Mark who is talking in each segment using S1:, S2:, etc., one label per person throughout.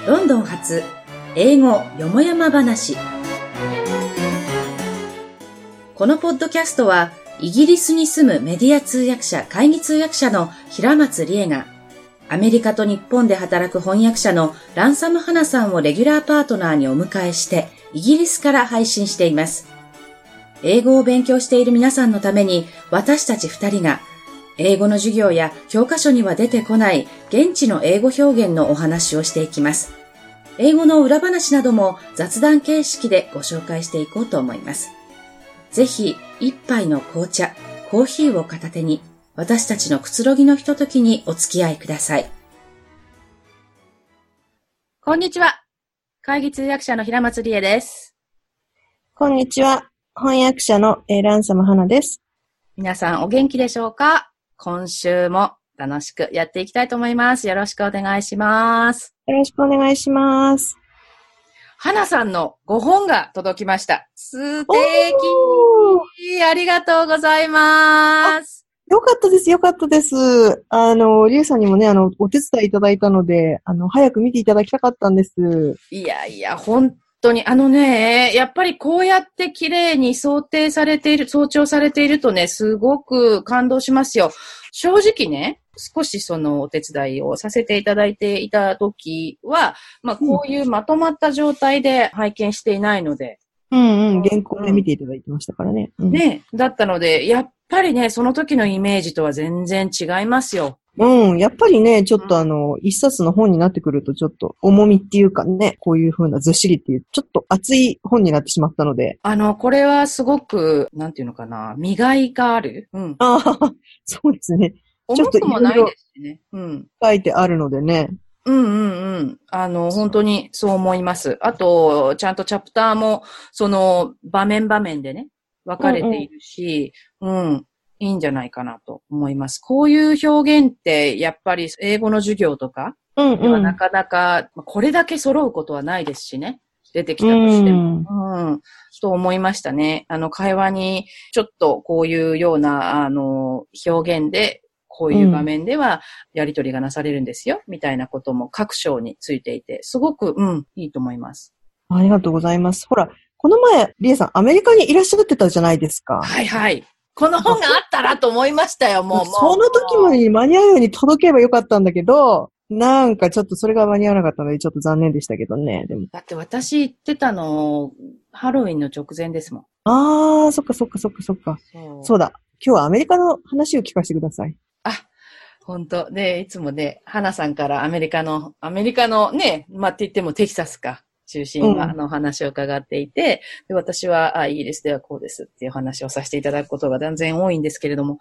S1: ロンドン発英語よもやま話。このポッドキャストはイギリスに住むメディア通訳者、会議通訳者の平松理恵がアメリカと日本で働く翻訳者のランサム花さんをレギュラーパートナーにお迎えしてイギリスから配信しています。英語を勉強している皆さんのために私たち2人が英語の授業や教科書には出てこない現地の英語表現のお話をしていきます。英語の裏話なども雑談形式でご紹介していこうと思います。ぜひ一杯の紅茶、コーヒーを片手に私たちのくつろぎのひとときにお付き合いください。こんにちは。会議通訳者の平松理恵です。
S2: こんにちは。翻訳者のランサム花です。
S1: 皆さんお元気でしょうか？今週も楽しくやっていきたいと思います。よろしくお願いします。
S2: よろしくお願いします。
S1: 花さんのご本が届きました。素敵！ありがとうございます。
S2: よかったです、よかったです。リエさんにもね、お手伝いいただいたので、早く見ていただきたかったんです。
S1: いやいや、本当に、やっぱりこうやって綺麗に装丁されているとね、すごく感動しますよ。正直ね、少しそのお手伝いをさせていただいていた時は、こういうまとまった状態で拝見していないので。
S2: 原稿で見ていただいてましたからね。
S1: ね、だったので、やっぱりね、その時のイメージとは全然違いますよ。
S2: やっぱりね、ちょっと一冊の本になってくるとちょっと重みっていうかね、こういう風なずっしりっていう、ちょっと熱い本になってしまったので。
S1: これはすごく、なんていうのかな、磨いがある。
S2: そうですね。
S1: 重くもないですしね。
S2: 書いてあるのでね。
S1: 本当にそう思います。あと、ちゃんとチャプターも、その、場面でね、分かれているし、いいんじゃないかなと思います。こういう表現って、やっぱり英語の授業とか、なかなか、これだけ揃うことはないですしね。出てきたとしても。と思いましたね。会話に、ちょっとこういうような、表現で、こういう場面ではやり取りがなされるんですよ、みたいなことも各章についていて、すごく、いいと思います。
S2: ありがとうございます。ほら、この前、リエさん、アメリカにいらっしゃってたじゃないですか。
S1: はいはい。この本があったらと思いましたよ、もう。
S2: その時までに間に合うように届けばよかったんだけど、なんかちょっとそれが間に合わなかったので、ちょっと残念でしたけどね。でも
S1: だって私言ってたの、ハロウィンの直前ですもん。
S2: そっか。そうだ。今日はアメリカの話を聞かせてください。
S1: 本当で、いつもね、花さんからアメリカのね、って言ってもテキサスか、中心の話を伺っていて、で、私は、イギリスではこうですっていう話をさせていただくことが断然多いんですけれども、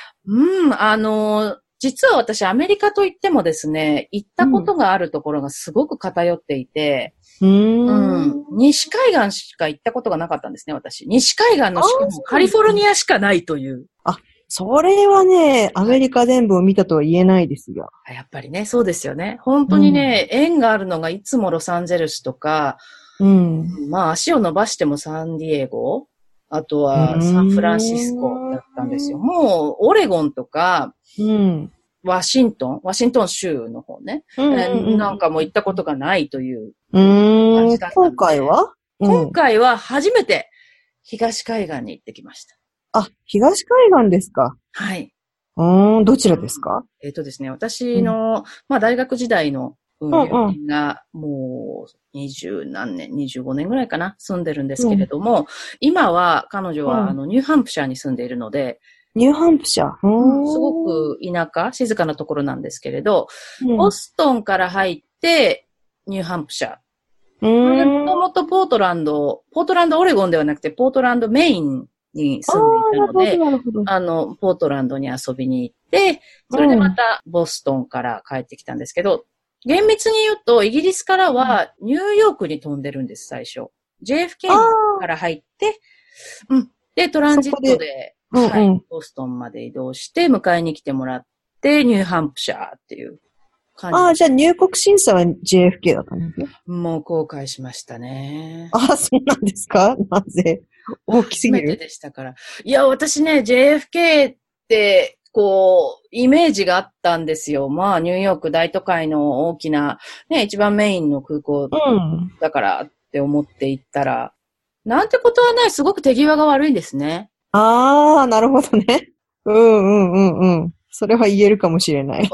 S1: 実は私アメリカといってもですね、行ったことがあるところがすごく偏っていて、西海岸しか行ったことがなかったんですね、私。西海岸のしかもカリフォルニアしかないという。
S2: それはね、アメリカ全部を見たとは言えないですよ。
S1: やっぱりね、そうですよね。本当にね、縁があるのがいつもロサンゼルスとか、足を伸ばしてもサンディエゴ、あとはサンフランシスコだったんですよ。もう、オレゴンとか、ワシントン州の方ね、なんかも行ったことがないという感じだったので。今回は初めて東海岸に行ってきました。
S2: 東海岸ですか。
S1: はい。
S2: どちらですか？
S1: ですね、私の、大学時代の友人がもう25年ぐらいかな、住んでるんですけれども、今は彼女はニューハンプシャーに住んでいるので、
S2: ニューハンプシャー、
S1: すごく田舎、静かなところなんですけれど、ボストンから入ってニューハンプシャー。もともとポートランド、オレゴンではなくて、ポートランドメインに住んでいたので、ポートランドに遊びに行って、それでまたボストンから帰ってきたんですけど、厳密に言うと、イギリスからはニューヨークに飛んでるんです、最初。JFK から入って、で、トランジットで、ボストンまで移動して、迎えに来てもらって、ニューハンプシャーっていう感じ。
S2: じゃあ入国審査は JFK だったんですね。
S1: もう後悔しましたね。
S2: そうなんですか？なぜ？大きすぎる。
S1: 初めてでしたから。いや、私ね、JFK ってイメージがあったんですよ。まあ、ニューヨーク大都会の大きな、ね、一番メインの空港だからって思って行ったら、なんてことはない、すごく手際が悪いんですね。
S2: あー、なるほどね。それは言えるかもしれない。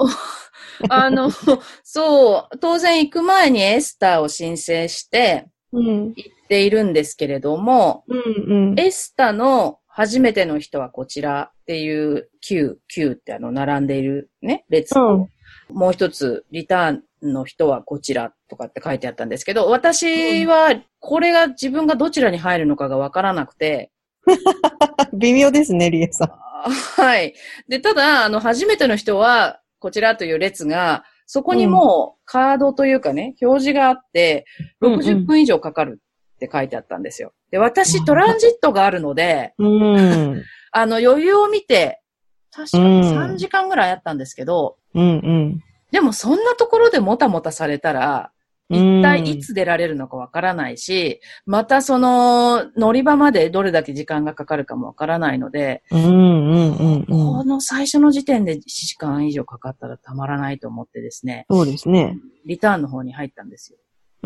S1: そう、当然行く前にエスターを申請して行っているんですけれども、エスタの初めての人はこちらっていう Q って並んでいるね、列と、もう一つリターンの人はこちらとかって書いてあったんですけど、私はこれが自分がどちらに入るのかがわからなくて。
S2: 微妙ですね、リエさん。
S1: はい。で、ただ、初めての人はこちらという列が、そこにもうカードというかね、表示があって、60分以上かかるって書いてあったんですよ。で、私トランジットがあるので、余裕を見て、確かに3時間ぐらいあったんですけど、でもそんなところでもたもたされたら、一体いつ出られるのかわからないし、また乗り場までどれだけ時間がかかるかもわからないので、この最初の時点で1時間以上かかったらたまらないと思ってですね。
S2: そうですね。
S1: リターンの方に入ったんですよ。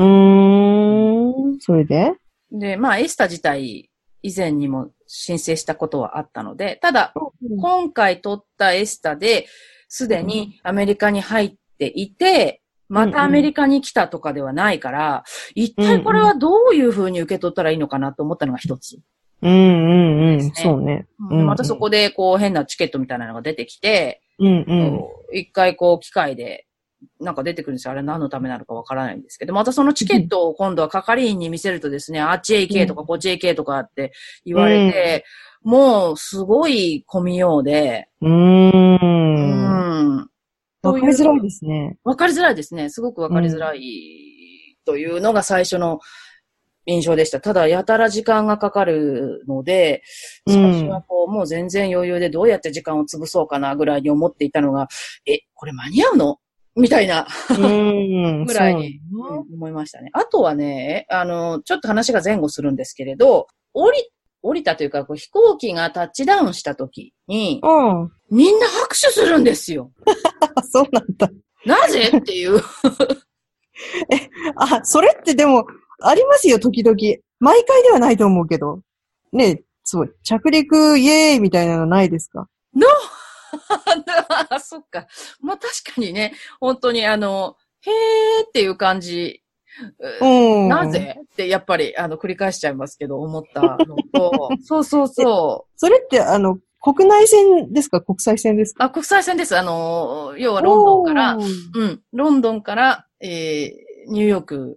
S2: それで？
S1: で、まあ、エスタ自体、以前にも申請したことはあったので、ただ、今回取ったエスタで、すでにアメリカに入っていて、またアメリカに来たとかではないから、一体これはどういう風に受け取ったらいいのかなと思ったのが一つ。
S2: そうね。
S1: またそこで変なチケットみたいなのが出てきて、一回機械でなんか出てくるんですよ。あれ何のためなのかわからないんですけど、またそのチケットを今度は係員に見せるとですね、あっちへ行けとかこっちへ行けとかって言われて、もうすごい混みようで、
S2: わかりづらいですね。
S1: わかりづらいですね。すごくわかりづらいというのが最初の印象でした。ただ、やたら時間がかかるので、最初はもう全然余裕でどうやって時間を潰そうかなぐらいに思っていたのが、これ間に合うのみたいなぐらいに思いましたね。あとはね、ちょっと話が前後するんですけれど、降りたというか、飛行機がタッチダウンした時に、みんな拍手するんですよ。
S2: そうなんだ。
S1: なぜっていう。
S2: それってでも、ありますよ、時々。毎回ではないと思うけど。ね、そう、着陸イエーイみたいなのないですか？
S1: そっか。まあ、確かにね、本当にへーっていう感じ。なぜってやっぱり繰り返しちゃいますけど思ったのと、そうそうそう。
S2: それって国内線ですか？国際線ですか？
S1: 国際線です。要はロンドンから、ロンドンから、ニューヨーク。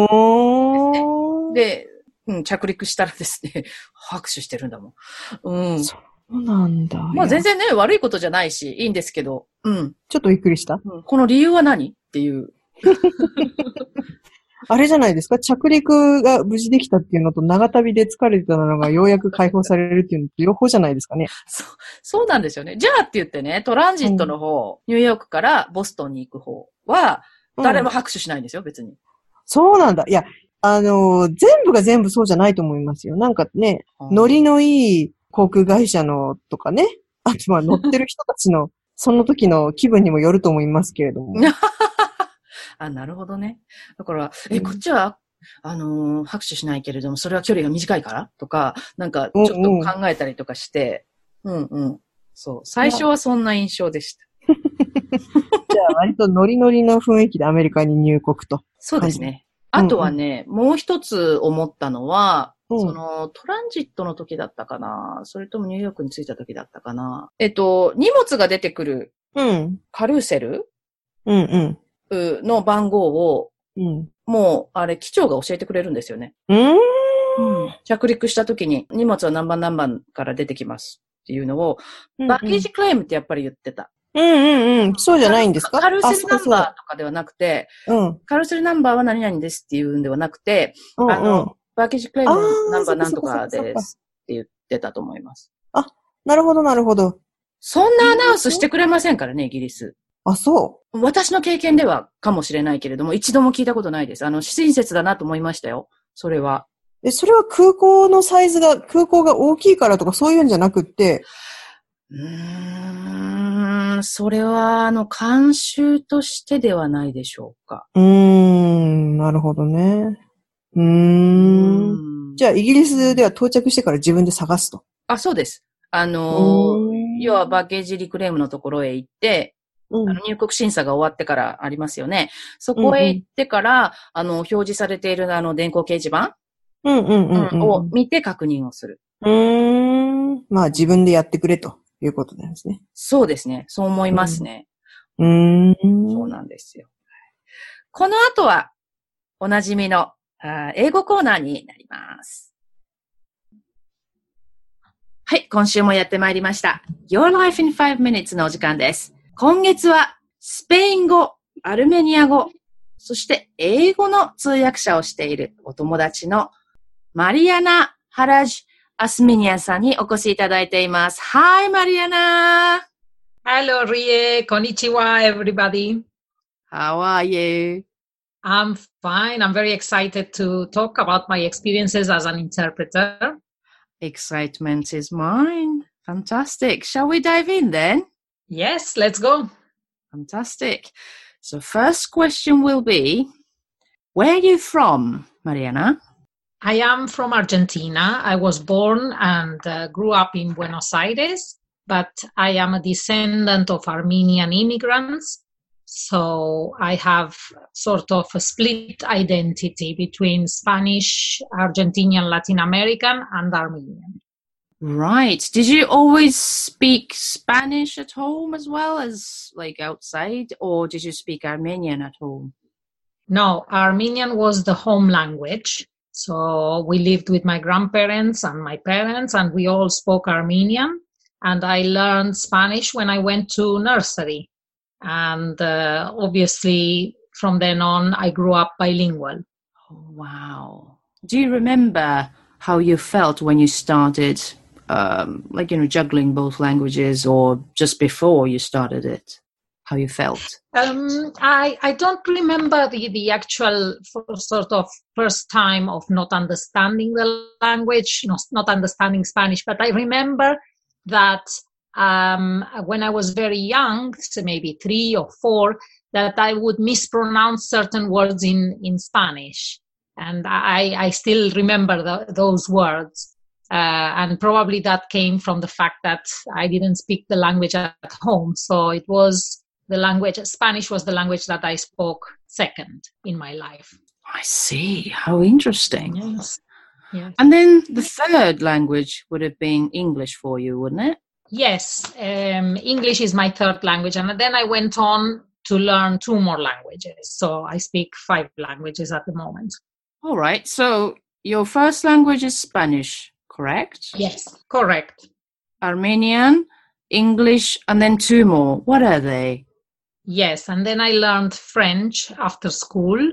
S1: で、着陸したらですね、拍手してるんだもん。
S2: そうなんだ。
S1: まあ全然ね、悪いことじゃないし、いいんですけど、
S2: ちょっとびっくりした。
S1: この理由は何っていう。
S2: あれじゃないですか？着陸が無事できたっていうのと、長旅で疲れてたのがようやく解放されるっていうのと、両方じゃないですかね。
S1: そうなんですよね。じゃあって言ってね、トランジットの方、ニューヨークからボストンに行く方は、誰も拍手しないんですよ、別に。
S2: そうなんだ。いや、全部が全部そうじゃないと思いますよ。なんかね、ノリのいい航空会社のとかね、あとは乗ってる人たちの、その時の気分にもよると思いますけれども。
S1: なるほどね。だから、こっちは、拍手しないけれども、それは距離が短いからとか、なんか、ちょっと考えたりとかして、そう。最初はそんな印象でした。
S2: じゃあ、割とノリノリの雰囲気でアメリカに入国と。
S1: そうですね。あとはね、もう一つ思ったのは、トランジットの時だったかな、それともニューヨークに着いた時だったかな。荷物が出てくる、カルーセルの番号を、もう、あれ、機長が教えてくれるんですよね。着陸した時に、荷物は何番何番から出てきますっていうのを、バッゲージクレームってやっぱり言ってた。
S2: そうじゃないんですか？
S1: カルーセルナンバーとかではなくて、カルーセルナンバーは何々ですっていうんではなくて、バッゲージクレームナンバーなんとかですって言ってたと思います。
S2: なるほど、なるほど。
S1: そんなアナウンスしてくれませんからね、イギリス。
S2: そう。
S1: 私の経験ではかもしれないけれども、一度も聞いたことないです。親切だなと思いましたよ。それは。
S2: それは空港が大きいからとかそういうんじゃなくって。
S1: それは、慣習としてではないでしょうか。
S2: なるほどね。じゃあ、イギリスでは到着してから自分で探すと。
S1: あ、そうです。要はバゲージリクレームのところへ行って、入国審査が終わってからありますよね。そこへ行ってから、表示されている電光掲示板を見て確認をする。
S2: まあ自分でやってくれということなんですね。
S1: そうですね。そう思いますね。そうなんですよ。この後は、おなじみの英語コーナーになります。はい、今週もやってまいりました。Your Life in 5 Minutes のお時間です。今月は、スペイン語、アルメニア語、そして英語の通訳者をしているお友達のマリアナ・ハラジ・アスミニアさんにお越しいただいています。Hi, Mariana!
S3: Hello, Rie. Konnichiwa, everybody.
S1: How are you?
S3: I'm fine. I'm very excited to talk about my experiences as an interpreter.
S1: Excitement is mine. Fantastic. Shall we dive in then?
S3: Yes, let's go.
S1: Fantastic. So first question will be, where are you from, Mariana?
S3: I am from Argentina. I was born and grew up in Buenos Aires, but I am a descendant of Armenian immigrants. So I have sort of a split identity between Spanish, Argentinian, Latin American, and Armenian.
S1: Right. Did you always speak Spanish at home as well as like outside, or did you speak Armenian at home?
S3: No, Armenian was the home language. So we lived with my grandparents and my parents, and we all spoke Armenian. And I learned Spanish when I went to nursery. And obviously, from then on, I grew up bilingual.
S1: Oh, wow. Do you remember how you felt when you started, juggling both languages, or just before you started it? How you felt?
S3: I don't remember the actual sort of first time of not understanding the language, not understanding Spanish, but I remember that when I was very young, so maybe 3 or 4, that I would mispronounce certain words in Spanish. And I still remember those words. And probably that came from the fact that I didn't speak the language at home. So it was Spanish was the language that I spoke second in my life.
S1: I see. How interesting.
S3: Yes. Yes.
S1: And then the third language would have been English for you, wouldn't it?
S3: Yes. English is my third language. And then I went on to learn 2 more languages. So I speak 5 languages at the moment.
S1: All right. So your first language is Spanish, correct?
S3: Yes, correct.
S1: Armenian, English, and then 2 more. What are they?
S3: Yes, and then I learned French after school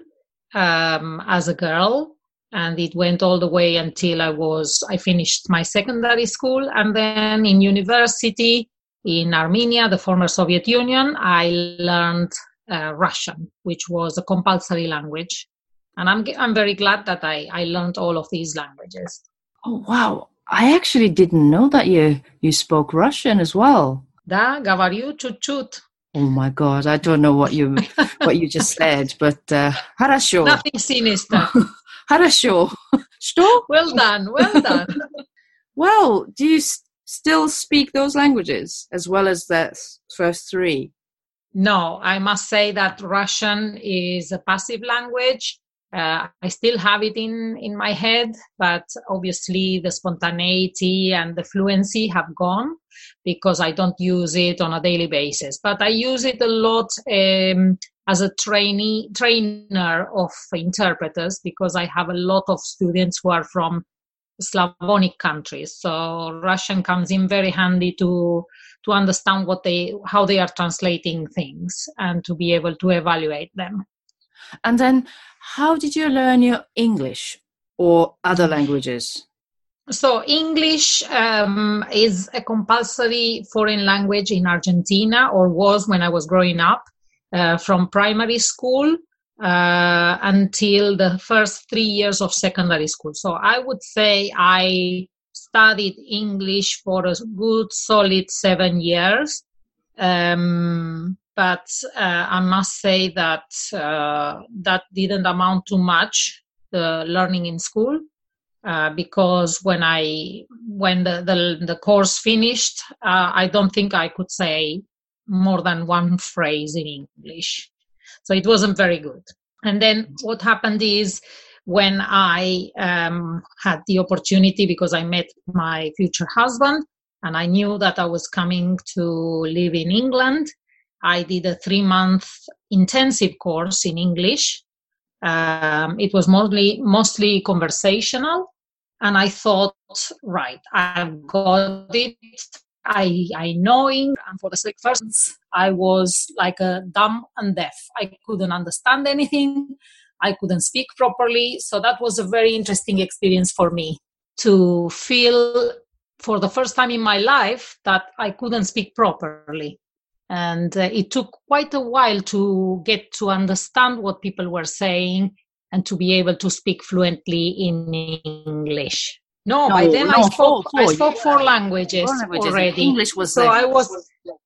S3: as a girl, and it went all the way until I finished my secondary school, and then in university in Armenia, the former Soviet Union, I learned Russian, which was a compulsory language, and I'm very glad that I learned all of these languages.
S1: Oh wow! I actually didn't know that you spoke Russian as well.
S3: Да, говорю чуть-чуть.
S1: Oh my God, I don't know what you just said, but хорошо.
S3: Nothing sinister.
S1: Хорошо. Что?
S3: Well done, well done.
S1: Well, do you still speak those languages as well as the first 3?
S3: No, I must say that Russian is a passive language. I still have it in my head, but obviously the spontaneity and the fluency have gone because I don't use it on a daily basis. But I use it a lot as a trainer of interpreters because I have a lot of students who are from Slavonic countries. So Russian comes in very handy to understand how they are translating things and to be able to evaluate them.
S1: And then how did you learn your English or other languages?
S3: So English is a compulsory foreign language in Argentina, or was when I was growing up, from primary school until the first 3 years of secondary school. So I would say I studied English for a good solid 7 years. But I must say that that didn't amount to much, the learning in school, because when the course finished, I don't think I could say more than one phrase in English. So it wasn't very good. And then what happened is, when I had the opportunity, because I met my future husband and I knew that I was coming to live in England, I did a 3-month intensive course in English. It was mostly conversational. And I thought, right, I've got it. I know English. And for the first months, I was like a dumb and deaf. I couldn't understand anything. I couldn't speak properly. So that was a very interesting experience for me, to feel for the first time in my life that I couldn't speak properly. And it took quite a while to get to understand what people were saying and to be able to speak fluently in English. By then I spoke 4 languages already.
S1: English was
S3: so I was,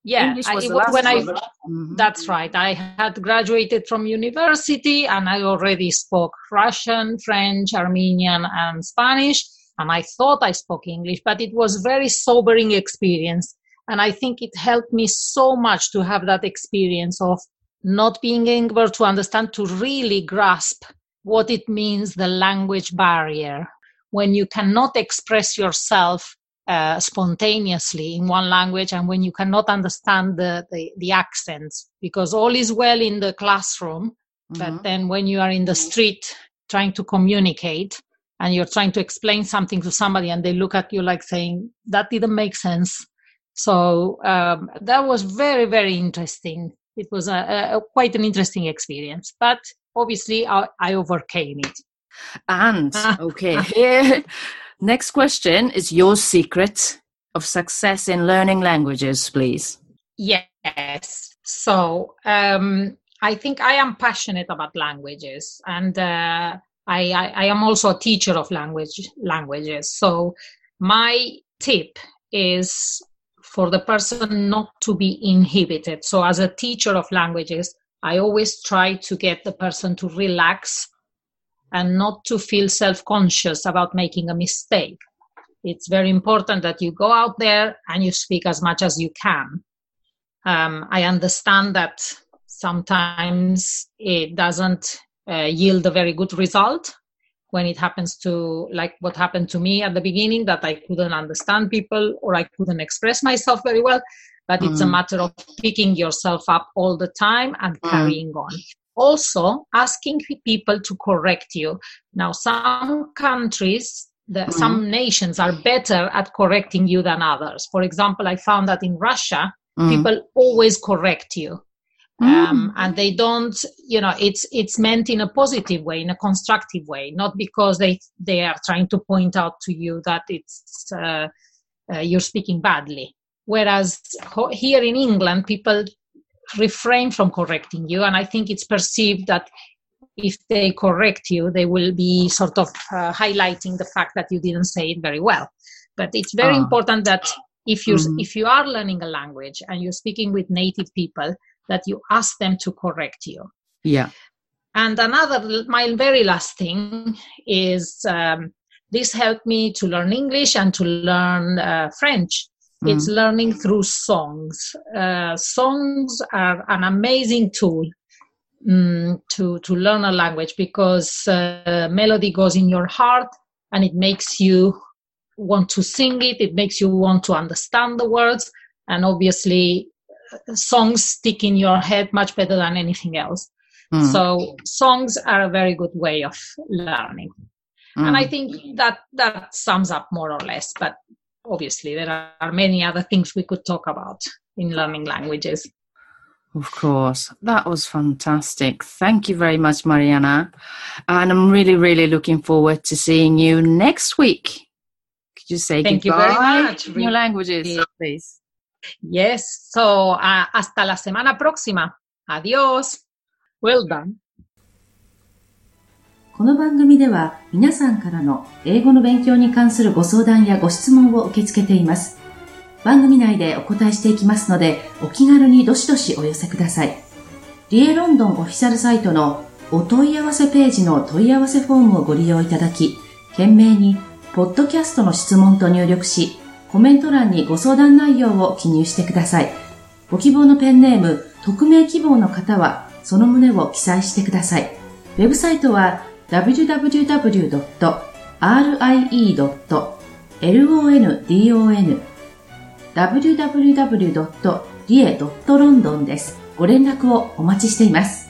S1: That's
S3: right. I had graduated from university and I already spoke Russian, French, Armenian, and Spanish. And I thought I spoke English, but it was a very sobering experience. And I think it helped me so much to have that experience of not being able to understand, to really grasp what it means, the language barrier. When you cannot express yourself spontaneously in one language, and when you cannot understand the accents, because all is well in the classroom, but then when you are in the street trying to communicate and you're trying to explain something to somebody and they look at you like saying, that didn't make sense. So that was very, very interesting. It was quite an interesting experience, but obviously I overcame it.
S1: And, okay, here, next question is your secret of success in learning languages, please.
S3: Yes. So I think I am passionate about languages, and I am also a teacher of languages. So my tip is for the person not to be inhibited. So as a teacher of languages, I always try to get the person to relax and not to feel self-conscious about making a mistake. It's very important that you go out there and you speak as much as you can. I understand that sometimes it doesn't yield a very good result when it happens to, like what happened to me at the beginning, that I couldn't understand people or I couldn't express myself very well. But it's a matter of picking yourself up all the time and carrying on. Also, asking people to correct you. Now, some countries, some nations are better at correcting you than others. For example, I found that in Russia, people always correct you. And they don't, it's meant in a positive way, in a constructive way, not because they are trying to point out to you that it's you're speaking badly. Whereas here in England, people refrain from correcting you, and I think it's perceived that if they correct you, they will be sort of highlighting the fact that you didn't say it very well. But it's very important that if you are learning a language and you're speaking with native people, that you ask them to correct you.
S1: Yeah.
S3: And my very last thing is this helped me to learn English and to learn French. It's learning through songs. Songs are an amazing tool to learn a language, because melody goes in your heart and it makes you want to sing it. It makes you want to understand the words. And obviously, songs stick in your head much better than anything else. So songs are a very good way of learning. And I think that sums up more or less. But obviously, there are many other things we could talk about in learning languages.
S1: Of course. That was fantastic. Thank you very much, Mariana. And I'm really, really looking forward to seeing you next week. Could you say
S3: Thank
S1: goodbye
S3: you very much.
S1: in your languages, please?
S3: Yes. So, hasta la semana próxima. Adiós. Well done.
S1: この番組では皆さんからの英語の勉強に関するご相談やご質問を受け付けています。 番組内でお答えしていきますので、お気軽にどしどしお寄せください。リエロンドンオフィシャルサイトのお問い合わせページの問い合わせフォームをご利用いただき、懸命にポッドキャストの質問と入力し、コメント欄にご相談内容を記入してください。ご希望のペンネーム、匿名希望の方はその旨を記載してください。ウェブサイトは www.rie.london www.rie.london です。ご連絡をお待ちしています。